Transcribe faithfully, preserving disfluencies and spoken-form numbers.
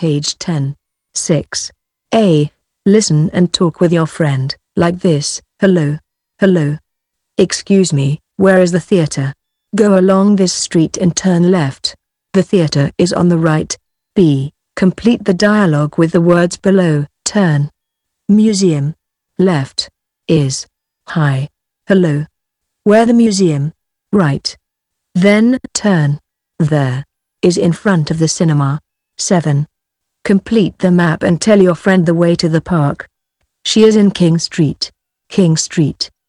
page ten. six. A. Listen and talk with your friend, like this. Hello. Hello. Excuse me, where is the theater? Go along this street and turn left. The theater is on the right. B. Complete the dialogue with the words below. Turn. Museum. Left. Is. Hi. Hello. Where the museum? Right. Then turn. There. Is in front of the cinema. seven. Complete the map and tell your friend the way to the park. She is in King Street. King Street.